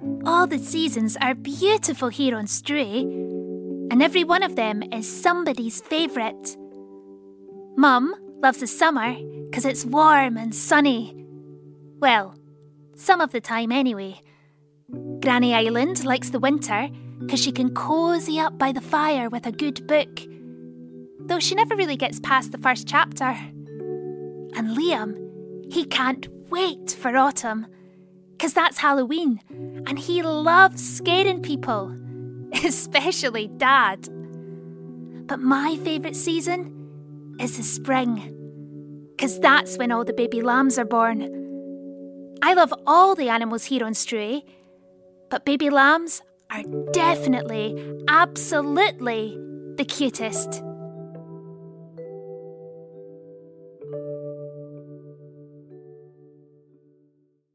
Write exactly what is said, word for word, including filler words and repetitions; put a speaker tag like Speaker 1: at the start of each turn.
Speaker 1: All the seasons are beautiful here on Stray, and every one of them is somebody's favourite. Mum loves the summer because it's warm and sunny. Well, some of the time anyway. Granny Island likes the winter because she can cosy up by the fire with a good book, though she never really gets past the first chapter. And Liam, he can't wait for autumn, because that's Halloween, and he loves scaring people, especially Dad. But my favourite season is the spring, because that's when all the baby lambs are born. I love all the animals here on Stray, but baby lambs are definitely, absolutely the cutest.